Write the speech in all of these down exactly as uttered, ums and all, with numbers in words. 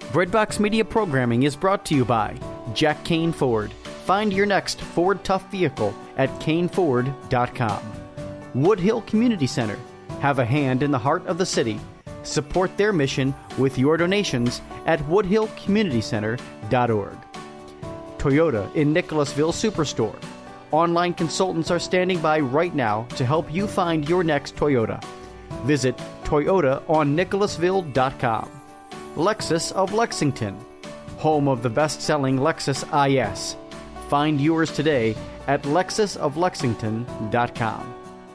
Breadbox Media programming is brought to you by Jack Kane Ford. Find your next Ford Tough vehicle at Kane Ford dot com. Woodhill Community Center. Have a hand in the heart of the city. Support their mission with your donations at woodhill community center dot org. Toyota in Nicholasville Superstore. Online consultants are standing by right now to help you find your next Toyota. Visit Toyota on Nicholasville dot com. Lexus of Lexington, home of the best-selling Lexus I S. Find yours today at lexus of lexington dot com.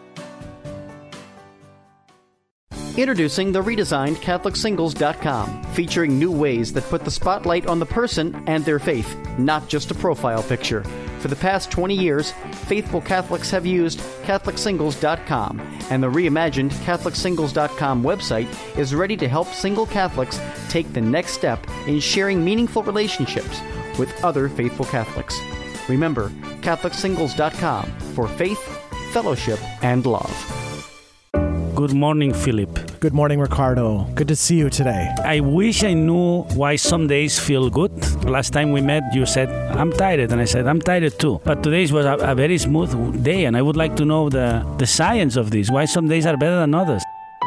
Introducing the redesigned Catholic Singles dot com, featuring new ways that put the spotlight on the person and their faith, not just a profile picture. For the past twenty years, faithful Catholics have used Catholic Singles dot com, and the reimagined Catholic Singles dot com website is ready to help single Catholics take the next step in sharing meaningful relationships with other faithful Catholics. Remember, Catholic Singles dot com for faith, fellowship, and love. Good morning, Philip. Good morning, Ricardo. Good to see you today. I wish I knew why some days feel good. Last time we met, you said, I'm tired. And I said, I'm tired too. But today was a, a very smooth day, and I would like to know the, the science of this, why some days are better than others.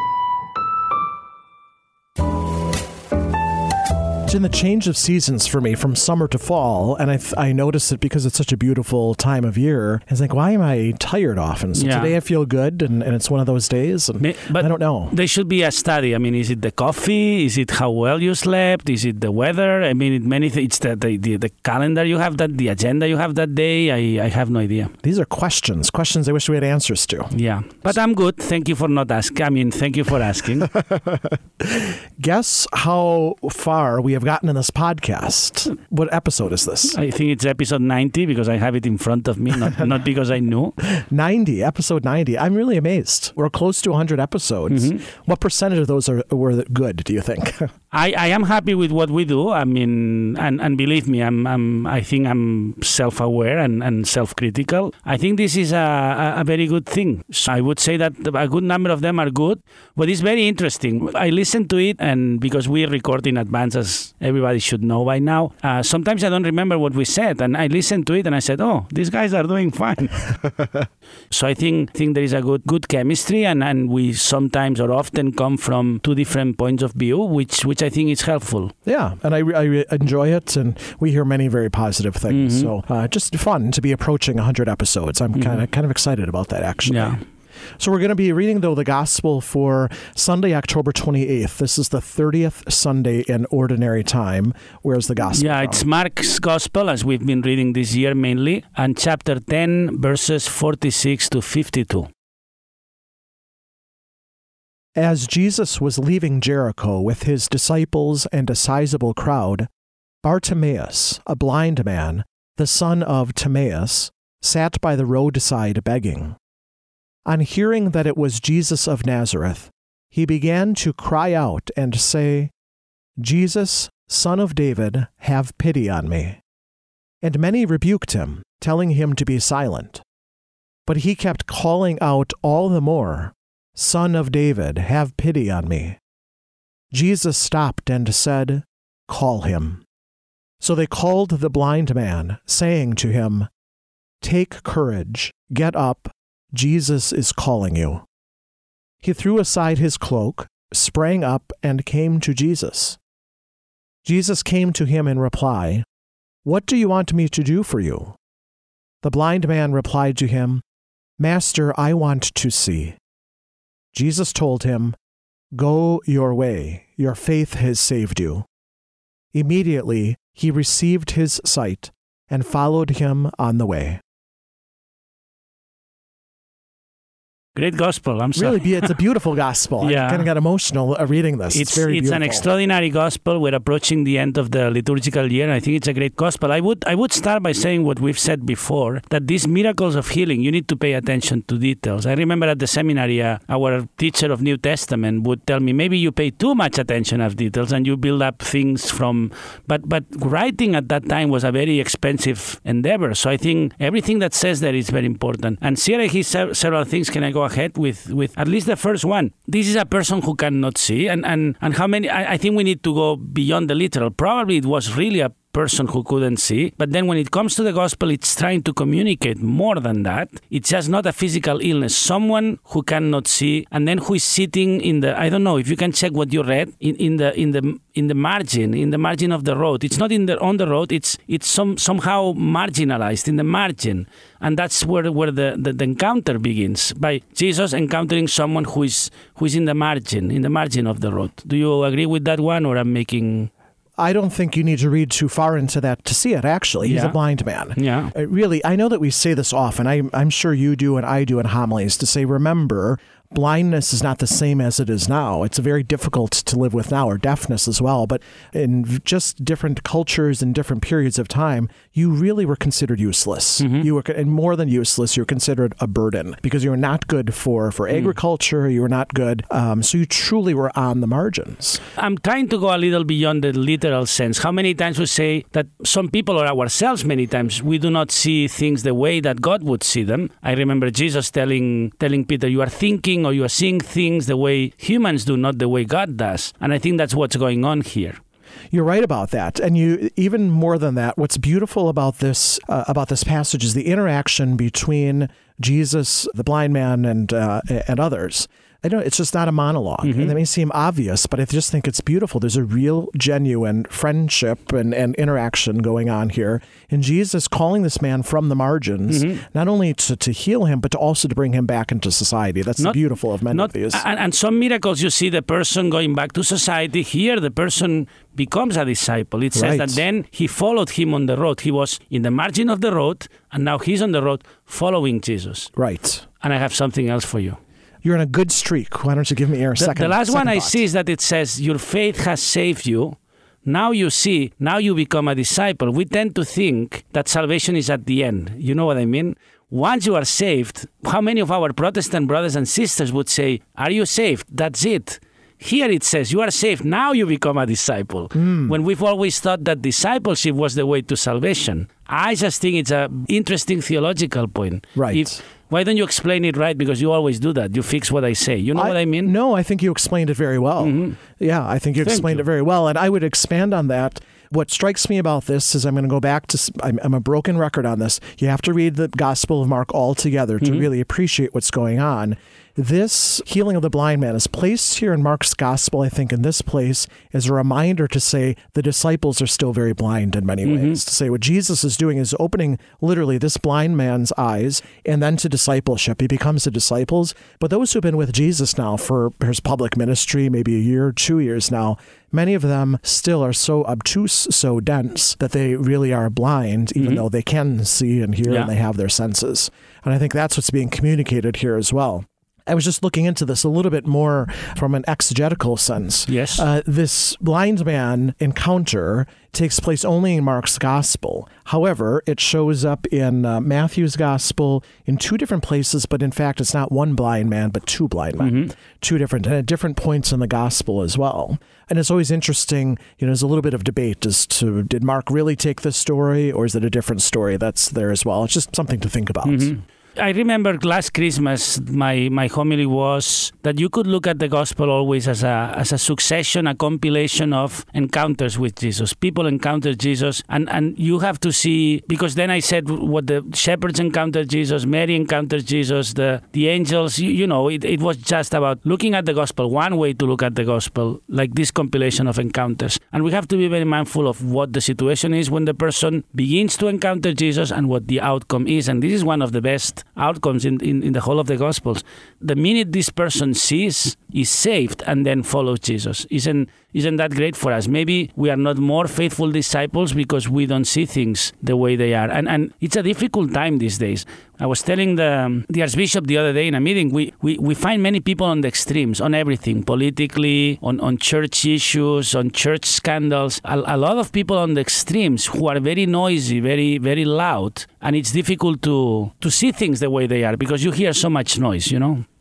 It's in the change of seasons for me from summer to fall, and I th- I notice it because it's such a beautiful time of year. It's like, why am I tired often? So Yeah. today I feel good, and, and it's one of those days, and May- but I don't know. There should be a study. I mean, is it the coffee? Is it how well you slept? Is it the weather? I mean, it many th- it's the, the, the, the calendar you have, that the agenda you have that day. I, I have no idea. These are questions, questions I wish we had answers to. Yeah. But I'm good. Thank you for not asking. I mean, thank you for asking. Guess how far we have gotten in this podcast. What episode is this? I think it's episode ninety because I have it in front of me, not, not because I knew. ninety, episode ninety. I'm really amazed. We're close to one hundred episodes. Mhm. What percentage of those are were good, do you think? I, I am happy with what we do. I mean, and, and believe me, I'm, I'm I think I'm self-aware and, and self-critical. I think this is a, a, a very good thing. So I would say that a good number of them are good, but it's very interesting. I listen to it, and because we record in advance, as everybody should know by now, uh, sometimes I don't remember what we said, and I listened to it and I said, oh, these guys are doing fine. So I think think there is a good good chemistry, and, and we sometimes or often come from two different points of view, which which I think is helpful. Yeah, and I, I enjoy it, and we hear many very positive things. Mhm. So uh, just fun to be approaching one hundred episodes. I'm Mhm. kind of kind of excited about that, actually. Yeah. So we're going to be reading, though, the Gospel for Sunday, October twenty-eighth. This is the thirtieth Sunday in Ordinary Time. Where's the Gospel Yeah, from? it's Mark's Gospel, as we've been reading this year mainly, and chapter ten, verses forty-six to fifty-two. As Jesus was leaving Jericho with his disciples and a sizable crowd, Bartimaeus, a blind man, the son of Timaeus, sat by the roadside begging. On hearing that it was Jesus of Nazareth, he began to cry out and say, Jesus, Son of David, have pity on me. And many rebuked him, telling him to be silent. But he kept calling out all the more, Son of David, have pity on me. Jesus stopped and said, Call him. So they called the blind man, saying to him, Take courage, get up, Jesus is calling you. He threw aside his cloak, sprang up, and came to Jesus. Jesus came to him in reply, What do you want me to do for you? The blind man replied to him, Master, I want to see. Jesus told him, Go your way, your faith has saved you. Immediately he received his sight and followed him on the way. Great gospel. I'm sorry. Really, be- it's a beautiful gospel. Yeah. I kind of got emotional uh, reading this. It's, It's very it's beautiful. an extraordinary gospel. We're approaching the end of the liturgical year. I think it's a great gospel. I would I would start by saying what we've said before, that these miracles of healing, you need to pay attention to details. I remember at the seminary, uh, our teacher of New Testament would tell me, maybe you pay too much attention of details and you build up things from... But, but writing at that time was a very expensive endeavor. So I think everything that says there is very important. And C R A has several things. Can I go ahead with, with at least the first one. This is a person who cannot see. And, and, and how many, I, I think we need to go beyond the literal. Probably it was really a person who couldn't see. But then when it comes to the gospel, it's trying to communicate more than that. It's just not a physical illness. Someone who cannot see and then who is sitting in the, I don't know if you can check what you read, in, in the in the in the margin, in the margin of the road. It's not in the on the road, it's it's some somehow marginalized in the margin. And that's where, where the, the, the encounter begins, by Jesus encountering someone who is who is in the margin, in the margin of the road. Do you agree with that one, or I'm making... I don't think you need to read too far into that to see it, actually. He's yeah. a blind man. Yeah. Uh, really, I know that we say this often. I, I'm sure you do and I do in homilies, to say, remember, blindness is not the same as it is now. It's very difficult to live with now, or deafness as well. But in just different cultures and different periods of time, you really were considered useless. Mm-hmm. You were, and more than useless, you were considered a burden because you were not good for, for mm. agriculture. You were not good. Um, so you truly were on the margins. I'm trying to go a little beyond the literal sense. How many times we say that some people, or ourselves many times, we do not see things the way that God would see them. I remember Jesus telling telling Peter, you are thinking or you are seeing things the way humans do, not the way God does. And I think that's what's going on here. You're right about that. And you, even more than that, what's beautiful about this uh, about this passage is the interaction between Jesus, the blind man, and uh, and others. I don't, it's just not a monologue. Mm-hmm. And that may seem obvious, but I just think it's beautiful. There's a real, genuine friendship and, and interaction going on here. And Jesus calling this man from the margins, mm-hmm. not only to, to heal him, but to also to bring him back into society. That's not, the beautiful of many not, of these. And, and some miracles, you see the person going back to society. Here, the person becomes a disciple. It says right. that then he followed him on the road. He was in the margin of the road, and now he's on the road following Jesus. Right. And I have something else for you. You're in a good streak. Why don't you give me your the, second The last second one I thought. see is that it says, your faith has saved you. Now you see, now you become a disciple. We tend to think that salvation is at the end. You know what I mean? Once you are saved, how many of our Protestant brothers and sisters would say, are you saved? That's it. Here it says, you are saved, now you become a disciple. Mm. When we've always thought that discipleship was the way to salvation. I just think it's an interesting theological point. Right. If, why don't you explain it right? Because you always do that. You fix what I say. You know I, what I mean? No, I think you explained it very well. Mm-hmm. Yeah, I think you Thank explained you. it very well. And I would expand on that. What strikes me about this is I'm going to go back to, I'm, I'm a broken record on this. You have to read the Gospel of Mark all together to mm-hmm. really appreciate what's going on. This healing of the blind man is placed here in Mark's Gospel, I think, in this place, as a reminder to say the disciples are still very blind in many mm-hmm. ways. To say what Jesus is doing is opening literally this blind man's eyes, and then to discipleship. He becomes the disciples. But those who've been with Jesus now for his public ministry, maybe a year, two years now, many of them still are so obtuse, so dense, that they really are blind, even mm-hmm. though they can see and hear yeah. and they have their senses. And I think that's what's being communicated here as well. I was just looking into this a little bit more from an exegetical sense. Yes. Uh, this blind man encounter takes place only in Mark's Gospel. However, it shows up in uh, Matthew's Gospel in two different places, but in fact, it's not one blind man, but two blind men. Mm-hmm. Two different, and at different points in the Gospel as well. And it's always interesting, you know, there's a little bit of debate as to, did Mark really take this story, or is it a different story that's there as well? It's just something to think about. Mm-hmm. I remember last Christmas, my, my homily was that you could look at the gospel always as a as a succession, a compilation of encounters with Jesus. People encounter Jesus, and, and you have to see, because then I said what the shepherds encountered Jesus, Mary encountered Jesus, the, the angels, you, you know, it, it was just about looking at the gospel, one way to look at the gospel, like this compilation of encounters. And we have to be very mindful of what the situation is when the person begins to encounter Jesus and what the outcome is. And this is one of the best outcomes in, in, in the whole of the Gospels. The minute this person sees, is saved, and then follows Jesus. Isn't isn't that great for us? Maybe we are not more faithful disciples because we don't see things the way they are. And and it's a difficult time these days. I was telling the the Archbishop the other day in a meeting, we, we, we find many people on the extremes, on everything, politically, on, on church issues, on church scandals. A, a lot of people on the extremes who are very noisy, very, very loud. And it's difficult to, to see things the way they are because you hear so much noise, you know?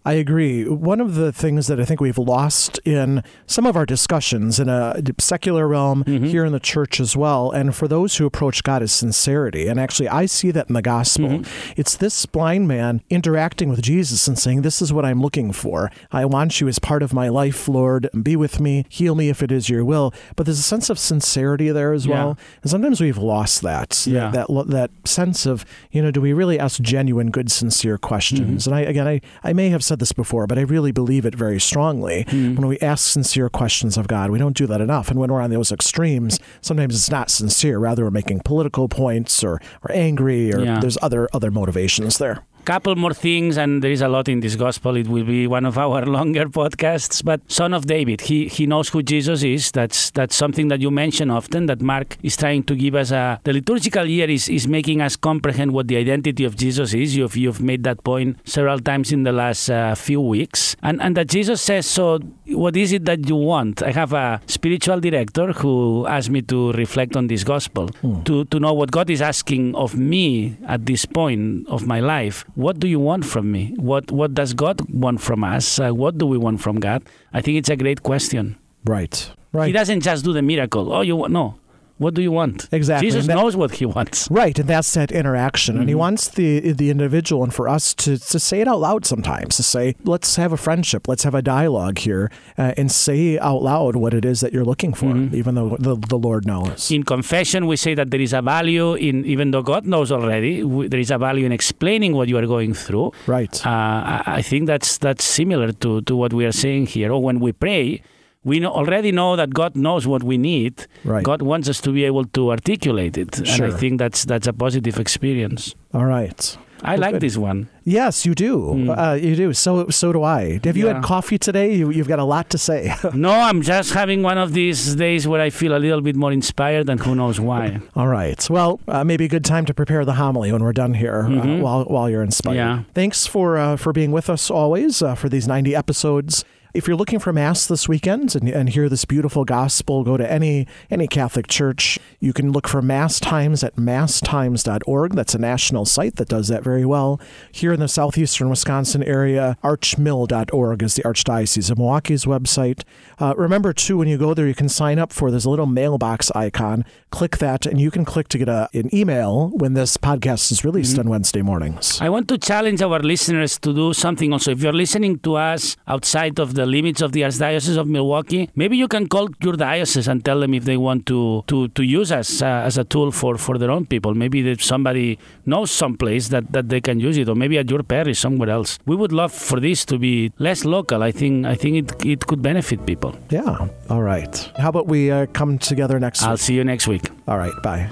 I agree. One of the things that I think we've lost in some of our discussions in a secular realm, mm-hmm. here in the church as well, and for those who approach God is sincerity. And actually, I see that in the gospel. Mm-hmm. It's this blind man interacting with Jesus and saying, this is what I'm looking for. I want you as part of my life, Lord. Be with me. Heal me if it is your will. But there's a sense of sincerity there as well. Yeah. And sometimes we've lost that. Yeah. That, that, that sense of, you know, do we really ask genuine, good, sincere questions? Mm-hmm. And I, again, I, I may have said this before, but I really believe it very strongly. Mm-hmm. When we ask sincere questions of God, we don't do that enough. And when we're on those extremes, sometimes it's not sincere. Rather, we're making political points or, or angry, or yeah. there's other other motivations there. Couple more things, and there is a lot in this gospel. It will be one of our longer podcasts. But Son of David, he he knows who Jesus is. That's that's something that you mention often, that Mark is trying to give us a... The liturgical year is, is making us comprehend what the identity of Jesus is. You've, you've made that point several times in the last uh, few weeks. And, and that Jesus says, so what is it that you want? I have a spiritual director who asked me to reflect on this gospel, mm. to, to know what God is asking of me at this point of my life. What do you want from me? What what does God want from us? Uh, what do we want from God? I think it's a great question. Right. Right. He doesn't just do the miracle. Oh, you want? No. What do you want? Exactly. Jesus that, knows what he wants. Right, and that's that interaction. Mm-hmm. And he wants the the individual and for us to, to say it out loud sometimes, to say, let's have a friendship, let's have a dialogue here, uh, and say out loud what it is that you're looking for, mm-hmm. even though the, the Lord knows. In confession, we say that there is a value in, even though God knows already, we, there is a value in explaining what you are going through. Right. Uh, I, I think that's that's similar to, to what we are saying here. Or when we pray, we know, already know that God knows what we need. Right. God wants us to be able to articulate it. Sure. And I think that's that's a positive experience. All right. I well, like good. This one. Yes, you do. Mm. Uh, you do. So so do I. Have you yeah. had coffee today? You, you've got a lot to say. No, I'm just having one of these days where I feel a little bit more inspired, and who knows why. All right. Well, uh, maybe a good time to prepare the homily when we're done here, mm-hmm. uh, while while you're inspired. Yeah. Thanks for uh, for being with us always uh, for these ninety episodes. If you're looking for Mass this weekend and, and hear this beautiful gospel, go to any any Catholic church. You can look for Mass Times at mass times dot org. That's a national site that does that very well. Here in the southeastern Wisconsin area, arch mill dot org is the Archdiocese of Milwaukee's website. Uh, remember, too, when you go there, you can sign up for, there's a little mailbox icon. Click that, and you can click to get a, an email when this podcast is released mm-hmm. on Wednesday mornings. I want to challenge our listeners to do something also. If you're listening to us outside of the limits of the Archdiocese of Milwaukee, maybe you can call your diocese and tell them if they want to to, to use us uh, as a tool for, for their own people. Maybe that somebody knows someplace that, that they can use it, or maybe at your parish somewhere else. We would love for this to be less local. I think I think it it could benefit people. Yeah. All right. How about we uh, come together next I'll week? I'll see you next week. All right. Bye.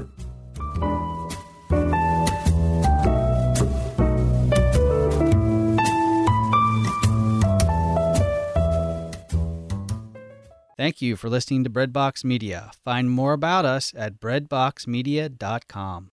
Thank you for listening to Breadbox Media. Find more about us at breadbox media dot com.